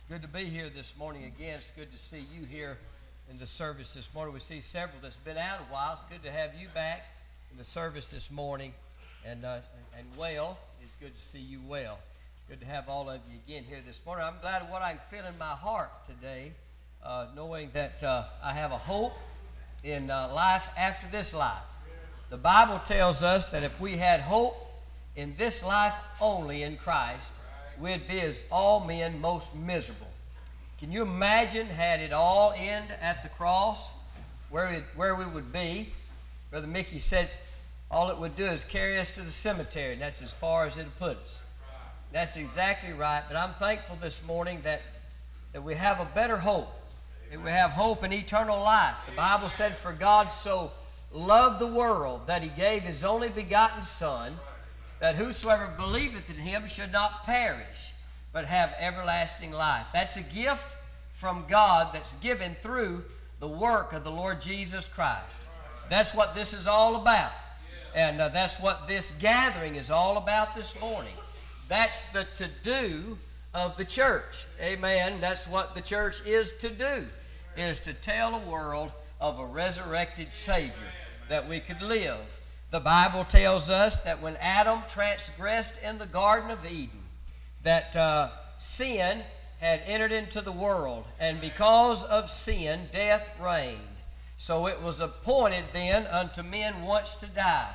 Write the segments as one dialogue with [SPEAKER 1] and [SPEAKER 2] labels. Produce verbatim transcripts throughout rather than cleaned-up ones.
[SPEAKER 1] Good to be here this morning again. It's good to see you here in the service this morning. We see several that's been out a while. It's good to have you back in the service this morning. And uh, and well, it's good to see you well. Good to have all of you again here this morning. I'm glad of what I can feel in my heart today, uh, knowing that uh, I have a hope in uh, life after this life. The Bible tells us that if we had hope in this life only in Christ, we'd be as all men most miserable. Can you imagine had it all end at the cross, where, it, where we would be? Brother Mickey said all it would do is carry us to the cemetery, and that's as far as it would put us. That's exactly right, but I'm thankful this morning that, that we have a better hope, that we have hope in eternal life. The Bible said, for God so loved the world that he gave his only begotten Son, that whosoever believeth in him should not perish, but have everlasting life. That's a gift from God that's given through the work of the Lord Jesus Christ. That's what this is all about. And uh, that's what this gathering is all about this morning. That's the to-do of the church. Amen. That's what the church is to do, is to tell the world of a resurrected Savior that we could live. The Bible tells us that when Adam transgressed in the Garden of Eden, that uh, sin had entered into the world, and because of sin, death reigned. So it was appointed then unto men once to die.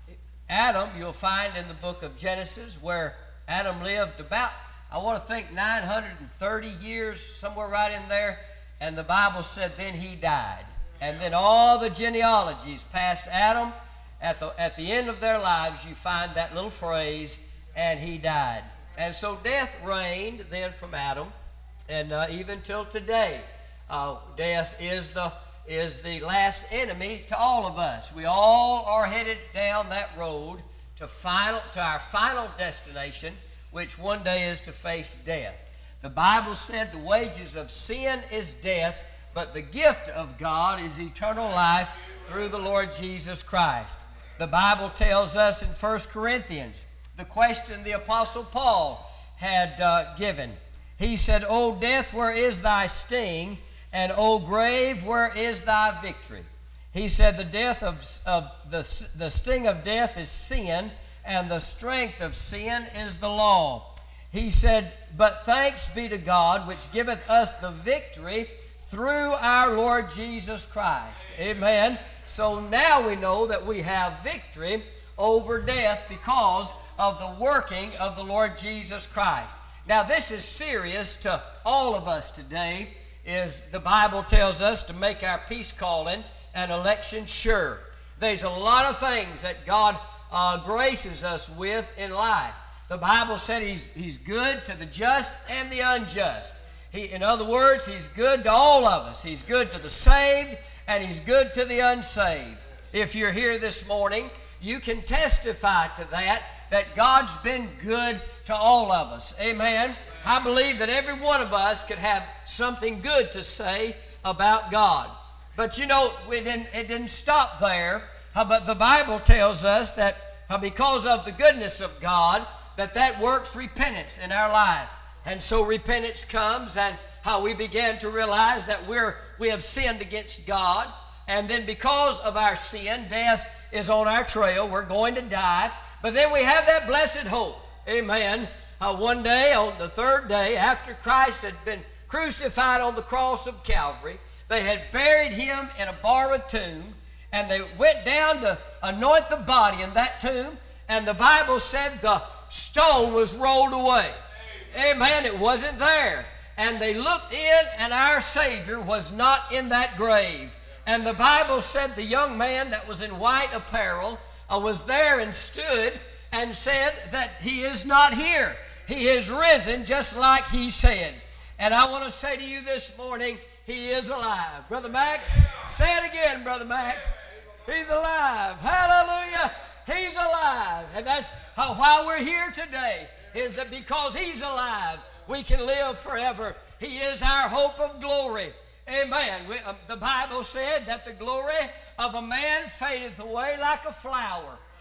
[SPEAKER 1] Adam, you'll find in the book of Genesis, where Adam lived about, I want to think, nine hundred thirty years, somewhere right in there, and the Bible said then he died. And then all the genealogies past Adam, At the, at the end of their lives, you find that little phrase, and he died. And so death reigned then from Adam, and uh, even till today, uh, death is the, is the last enemy to all of us. We all are headed down that road to, final, to our final destination, which one day is to face death. The Bible said the wages of sin is death, but the gift of God is eternal life through the Lord Jesus Christ. The Bible tells us in First Corinthians, the question the Apostle Paul had uh, given. He said, O death, where is thy sting? And O grave, where is thy victory? He said, the death of, of the, the sting of death is sin, and the strength of sin is the law. He said, but thanks be to God, which giveth us the victory through our Lord Jesus Christ. Amen. So now we know that we have victory over death because of the working of the Lord Jesus Christ. Now this is serious to all of us today, is the Bible tells us to make our peace calling and election sure. There's a lot of things that God uh, graces us with in life. The Bible said he's, he's good to the just and the unjust. He, in other words, he's good to all of us. He's good to the saved, and he's good to the unsaved. If you're here this morning, you can testify to that, that God's been good to all of us. Amen. I believe that every one of us could have something good to say about God. But you know, it didn't, it didn't stop there. Uh, but the Bible tells us that uh, because of the goodness of God, that that works repentance in our life. And so repentance comes, and how we begin to realize that we're, we have sinned against God. And then because of our sin, death is on our trail. We're going to die. But then we have that blessed hope. Amen. Uh, one day, on the third day, after Christ had been crucified on the cross of Calvary, they had buried him in a borrowed tomb, and they went down to anoint the body in that tomb, and the Bible said the stone was rolled away. Amen. It wasn't there. And they looked in, and our Savior was not in that grave. And the Bible said the young man that was in white apparel uh, was there and stood and said that he is not here. He is risen just like he said. And I want to say to you this morning, he is alive. Brother Max, say it again, Brother Max. He's alive. Hallelujah. He's alive. And that's how, why we're here today, is that because he's alive, we can live forever. He is our hope of glory. Amen. We, uh, the Bible said that the glory of a man fadeth away like a flower,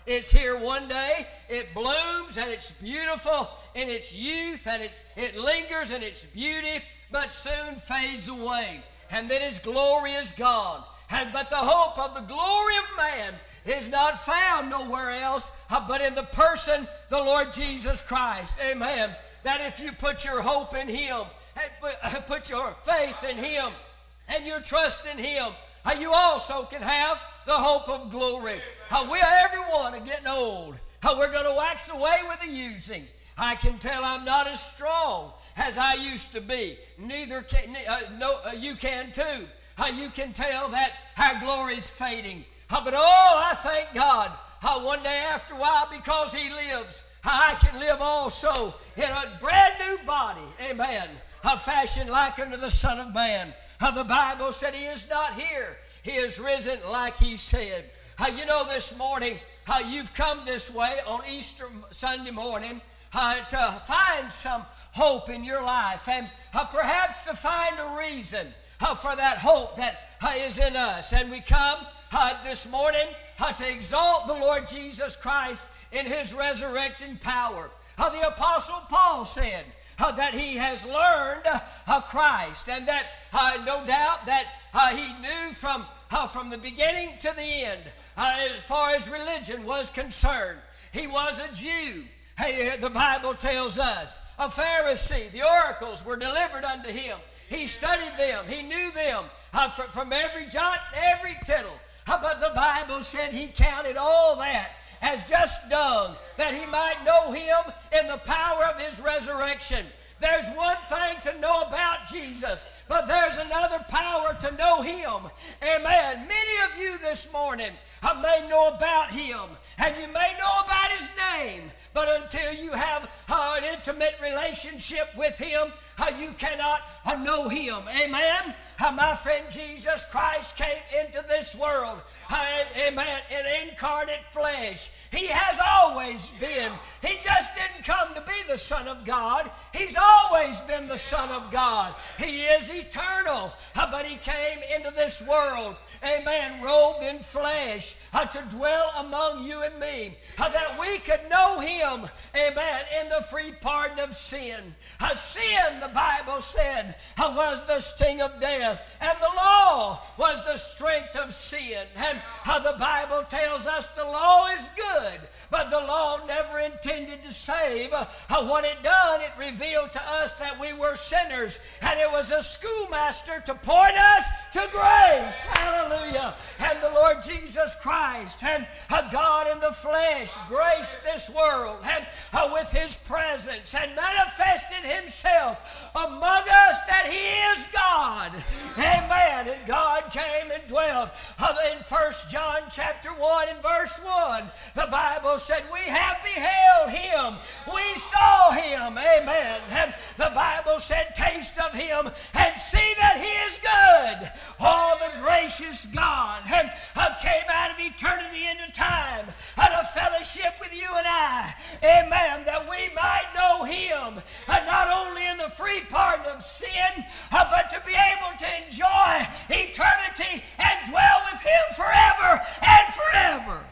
[SPEAKER 1] It's here one day, it blooms, and it's beautiful in its youth, and it, it lingers in its beauty, but soon fades away. And then its glory is gone. And but the hope of the glory of man is not found nowhere else uh, but in the person, the Lord Jesus Christ. Amen. That if you put your hope in Him, and put, uh, put your faith in Him, and your trust in Him, uh, you also can have the hope of glory. Uh, we are everyone are getting old. Uh, we're going to wax away with the using. I can tell I'm not as strong as I used to be. Neither can uh, no, uh, you can too. Uh, you can tell that our glory is fading. Uh, but oh, I thank God. Uh, one day after a while, because He lives, I can live also in a brand new body. Amen. A fashion like unto the Son of Man. Uh, the Bible said He is not here. He is risen like He said. Uh, you know, this morning, uh, you've come this way on Easter Sunday morning uh, to find some hope in your life, and uh, perhaps to find a reason uh, for that hope that uh, is in us. And we come uh, this morning uh, to exalt the Lord Jesus Christ in His resurrecting power. Uh, the Apostle Paul said uh, that he has learned uh, Christ, and that uh, no doubt that uh, he knew from, uh, from the beginning to the end, uh, as far as religion was concerned. He was a Jew. Hey, the Bible tells us, a Pharisee. The oracles were delivered unto him. He studied them. He knew them uh, from, from every jot and every tittle. Uh, but the Bible said he counted all that as just dung, that he might know Him in the power of His resurrection. There's one thing to know about Jesus, but there's another power to know Him. Amen. Many of you this morning uh, may know about Him, and you may know about His name, but until you have uh, an intimate relationship with Him, uh, you cannot uh, know Him. Amen. Uh, my friend, Jesus Christ came into this world, uh, amen, in incarnate flesh. He has always been. He just didn't come to be the Son of God. He's always been the Son of God. He is eternal, uh, but He came into this world, amen, robed in flesh, uh, to dwell among you and me, uh, that we could know Him, amen, in the free pardon of sin. Uh, sin, the Bible said, uh, was the sting of death. And the law was the strength of sin. And how the Bible tells us the law is good, but the law never intended to save. Uh, what it done, it revealed to us that we were sinners, and it was a schoolmaster to point us to grace. Hallelujah. And the Lord Jesus Christ, and uh, God in the flesh, graced this world and uh, with His presence, and manifested Himself among us that He is God. Amen. And God came and dwelt. In First John chapter one and verse one, the Bible said, we have beheld Him. We saw Him. Amen. And the Bible said, taste of Him and see that He is good. Oh, the gracious God and uh, came out of eternity into time and a fellowship with you and I. Amen. That we might know Him, and not only in the free pardon of sin, uh, but to be able to enjoy eternity and dwell with Him forever and forever.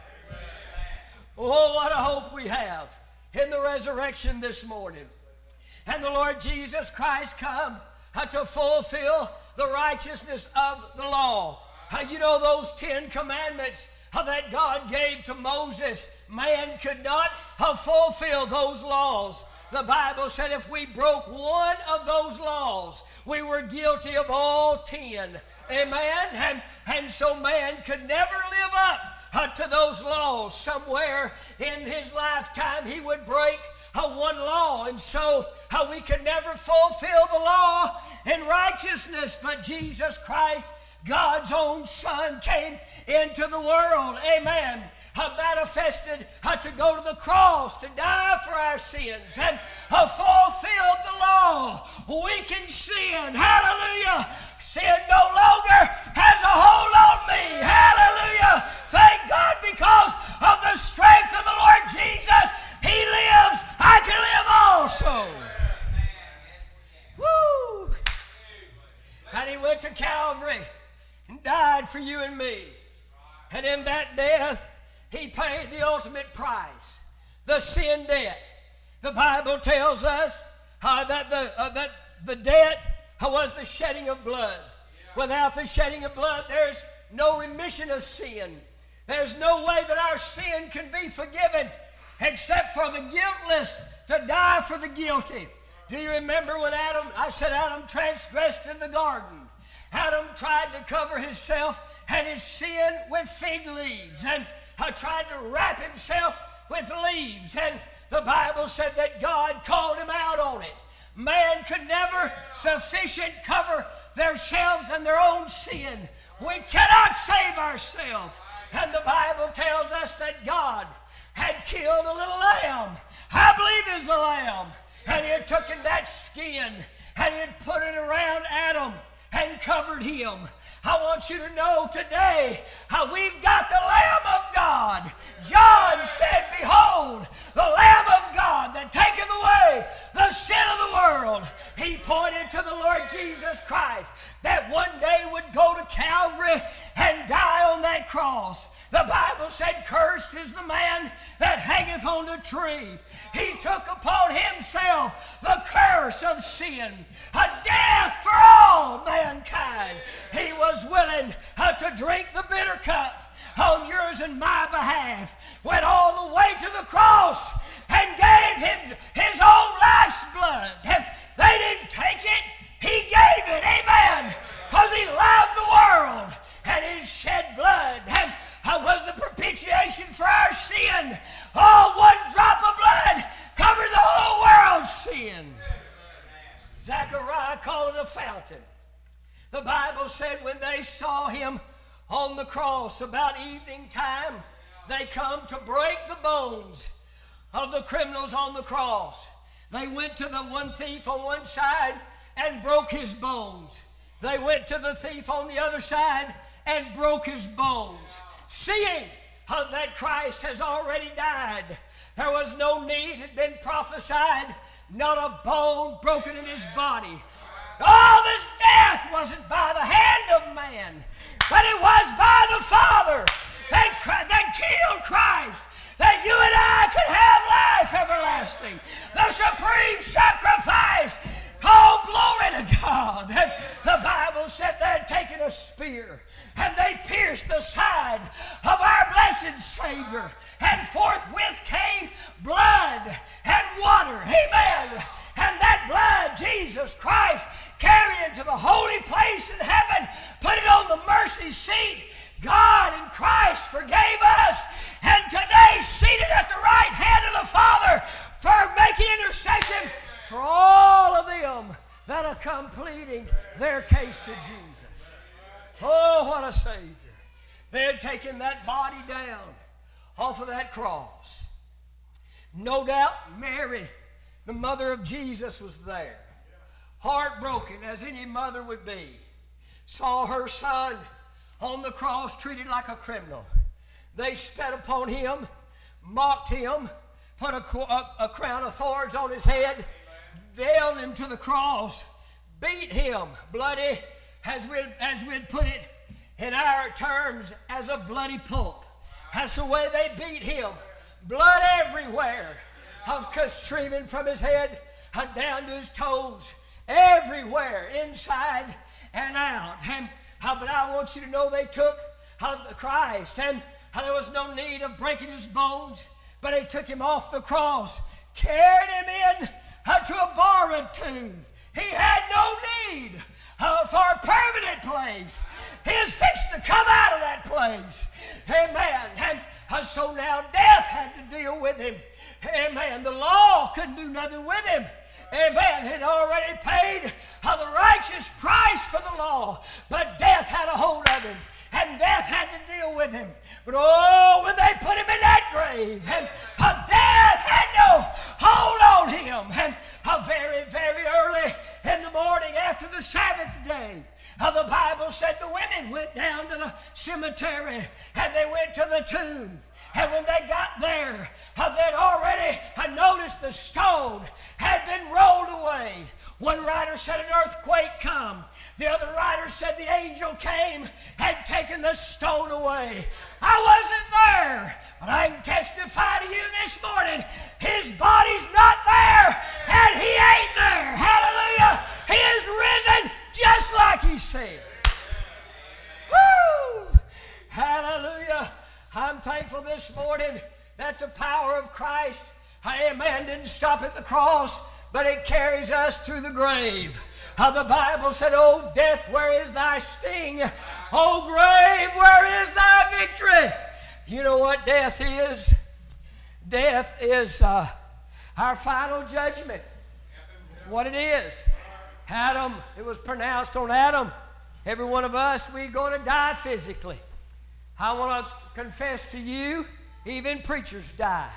[SPEAKER 1] Oh, what a hope we have in the resurrection this morning. And the Lord Jesus Christ come uh, to fulfill the righteousness of the law. Uh, you know those Ten Commandments uh, that God gave to Moses, man could not uh, fulfill those laws. The Bible said if we broke one of those laws, we were guilty of all ten. Amen? And, and so man could never live up uh, to those laws. Somewhere in his lifetime he would break uh, one law, and so uh, we could never fulfill the law in righteousness. But Jesus Christ, God's own Son, came into the world. Amen. Uh, manifested uh, to go to the cross, to die for our sins, and uh, fulfilled the law. We can sin. Hallelujah. Sin no longer has a hold on me. Hallelujah. Thank God, because of the strength of the Lord Jesus, He lives. I can live also. Woo. And He went to Calvary and died for you and me. And in that death, He paid the ultimate price, the sin debt. The Bible tells us uh, that, the, uh, that the debt was the shedding of blood. Without the shedding of blood, there's no remission of sin. There's no way that our sin can be forgiven except for the guiltless to die for the guilty. Do you remember when Adam, I said Adam transgressed in the garden? Adam tried to cover himself and his sin with fig leaves, and uh, tried to wrap himself with leaves, and the Bible said that God called him out on it. Man could never sufficient cover themselves and their own sin. We cannot save ourselves. And the Bible tells us that God had killed a little lamb. I believe it was a lamb. And he had taken that skin and he had put it around Adam and covered him. I want you to know today how we've got the Lamb of God. John said, behold, the Lamb of God that taketh away the sin of the world. He pointed to the Lord Jesus Christ that one day would go to Calvary and die on that cross. The Bible said, cursed is the man that hangeth on the tree. He took upon himself the curse of sin, a death for all mankind. He was willing uh, to drink the bitter cup on yours and my behalf, went all the way to the cross and gave him his own life's blood. And they didn't take it, he gave it, amen, because he loved the world, and his shed blood and uh, was the propitiation for our sin. Oh, one drop of blood covered the whole world's sin. Zechariah called it a fountain. The Bible said when they saw him on the cross about evening time, they come to break the bones of the criminals on the cross. They went to the one thief on one side and broke his bones. They went to the thief on the other side and broke his bones. Seeing that Christ has already died, there was no need, it had been prophesied, not a bone broken in his body. Oh, this death wasn't by the hand of man, but it was by the Father that, that killed Christ, that you and I could have life everlasting. The supreme sacrifice. Oh, glory to God. And the Bible said they had taken a spear and they pierced the side of our blessed Savior, and forthwith came blood and water. Amen. And that blood, Jesus Christ carried into the holy place in heaven, put it on the mercy seat. God in Christ forgave us, and today seated at the right hand of the Father for making intercession for all of them that are completing their case to Jesus. Oh, what a Savior. They had taken that body down off of that cross. No doubt Mary, the mother of Jesus, was there, heartbroken as any mother would be. Saw her son on the cross treated like a criminal. They spat upon him, mocked him, put a, a, a crown of thorns on his head, nailed him to the cross, beat him bloody, as we'd, as we'd put it in our terms, as a bloody pulp. That's the way they beat him. Blood everywhere, of streaming from his head and down to his toes, everywhere, inside and out. And, uh, but I want you to know they took uh, Christ, and uh, there was no need of breaking his bones, but they took him off the cross, carried him in uh, to a borrowed tomb. He had no need uh, for a permanent place. He was fixing to come out of that place. Amen. And uh, so now death had to deal with him. Amen. The law couldn't do nothing with him. Amen. It had already paid uh, the righteous price for the law, but death had a hold of him, and death had to deal with him. But oh, when they put him in that grave, and uh, death had no hold on him, and uh, very, very early in the morning after
[SPEAKER 2] after the Sabbath day, uh, the Bible said the women went down to the cemetery and they went to the tomb. And when they got there, uh, they'd already uh, noticed the stone had been rolled away. One writer said an earthquake come. The other writer said the angel came, had taken the stone away. I wasn't there, but I can testify to you this morning, his body's not there, and he ain't there. Hallelujah. He is risen just like he said. Woo! Hallelujah. I'm thankful this morning that the power of Christ, amen, didn't stop at the cross, but it carries us through the grave. How the Bible said, "O death, where is thy sting? O grave, where is thy victory?" You know what death is? Death is uh, our final judgment. That's what it is. Adam, it was pronounced on Adam. Every one of us, we're going to die physically. I want to confess to you, even preachers die.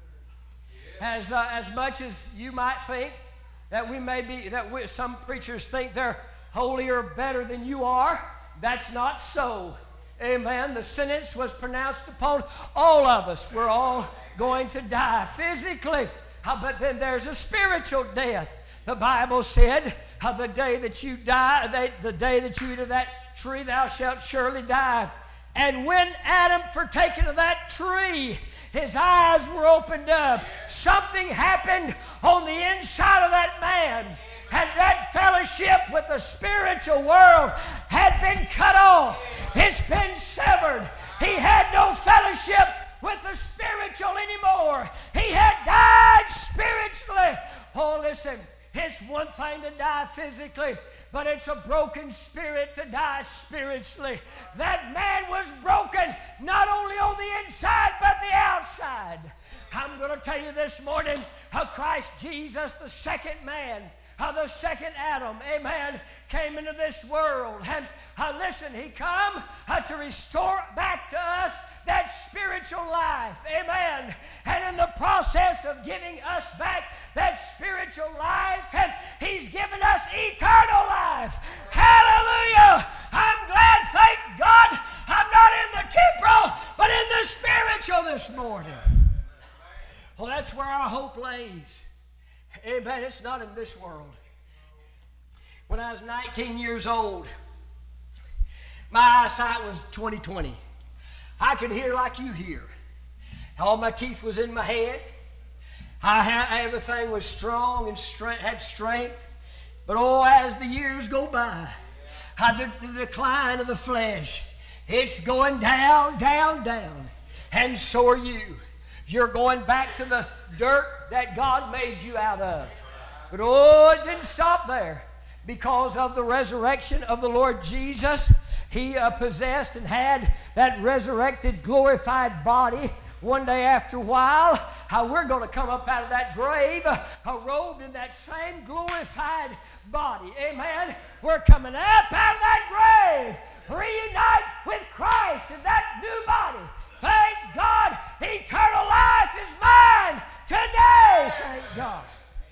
[SPEAKER 2] As, uh, as much as you might think that we may be, that we, some preachers think they're holier, better than you are, that's not so. Amen. The sentence was pronounced upon all of us. We're all going to die physically. Uh, but then there's a spiritual death. The Bible said, uh, the day that you die, they, the day that you eat of that tree, thou shalt surely die. And when Adam partaken of that tree, his eyes were opened up. Something happened on the inside of that man. And that fellowship with the spiritual world had been cut off. It's been severed. He had no fellowship with the spiritual anymore. He had died spiritually. Oh, listen, it's one thing to die physically, but it's a broken spirit to die spiritually. That man was broken not only on the inside, but the outside. I'm going to tell you this morning, how Christ Jesus, the second man, how the second Adam, amen, came into this world. And uh, listen, he come uh, to restore back to us that spiritual life, amen. And in the process of giving us back that spiritual life, and he's given us eternal life. Hallelujah. I'm glad, thank God, I'm not in the temporal, but in the spiritual this morning. Well, that's where our hope lays. Amen. It's not in this world. When I was nineteen years old, my eyesight was twenty twenty. I could hear like you hear. All my teeth was in my head. I had, everything was strong and strength, had strength. But oh, as the years go by, I, the, the decline of the flesh, it's going down, down, down. And so are you. You're going back to the dirt that God made you out of. But oh, it didn't stop there. Because of the resurrection of the Lord Jesus, he uh, possessed and had that resurrected, glorified body. One day after a while, how we're going to come up out of that grave, uh, robed in that same glorified body. Amen. We're coming up out of that grave, reunite with Christ in that new body. Thank God, eternal life is mine today. Thank God.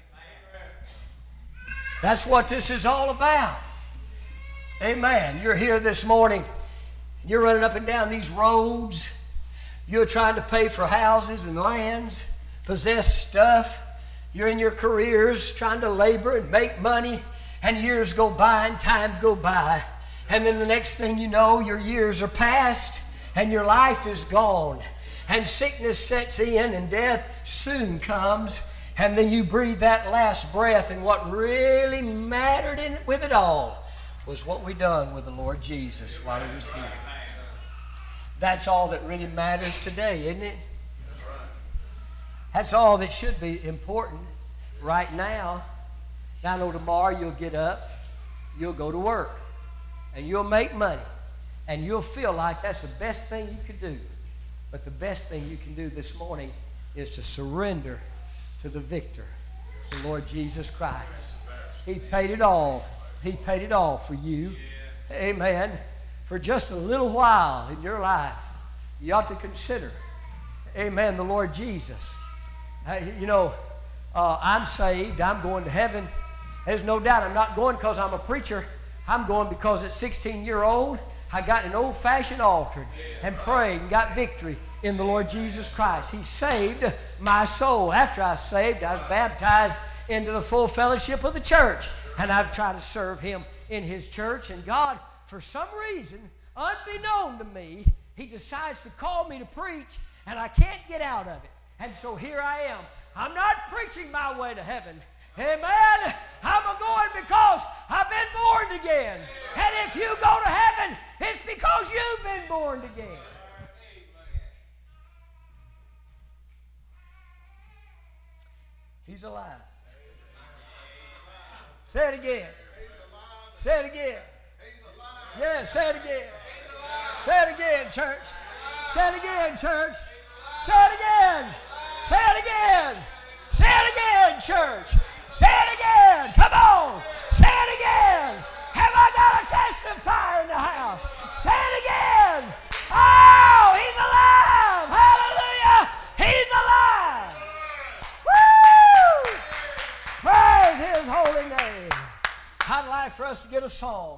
[SPEAKER 2] That's what this is all about. Amen. You're here this morning. You're running up and down these roads. You're trying to pay for houses and lands, possess stuff. You're in your careers trying to labor and make money. And years go by and time go by. And then the next thing you know, your years are past and your life is gone. And sickness sets in and death soon comes. And then you breathe that last breath, and what really mattered in, with it all was what we done with the Lord Jesus while he was here. That's all that really matters today, isn't it? That's all that should be important right now. Now, I know tomorrow you'll get up, you'll go to work, and you'll make money, and you'll feel like that's the best thing you could do. But the best thing you can do this morning is to surrender to the victor, the Lord Jesus Christ. He paid it all. He paid it all for you. Amen. For just a little while in your life, you ought to consider, amen, the Lord Jesus. Uh, you know, uh, I'm saved. I'm going to heaven. There's no doubt I'm not going because I'm a preacher. I'm going because at sixteen year old, I got an old-fashioned altar and prayed and got victory in the Lord Jesus Christ. He saved my soul. After I was saved, I was baptized into the full fellowship of the church, and I've tried to serve Him in His church. And God, for some reason, unbeknown to me, He decides to call me to preach, and I can't get out of it. And so here I am. I'm not preaching my way to heaven. Amen. I'm going because I've been born again. And if you go to heaven, it's because you've been born again. He's alive. Say it again. Say it again. Yeah, say it again. Say it again, church. Say it again, church. Say it again. Say it again. Say it again, church. Say it again. Come on. Say it again. Have I got a testifier in the house? Say it again. Oh, He's alive. Hallelujah. He's alive. Woo! Praise His holy name. I'd like for us to get a song.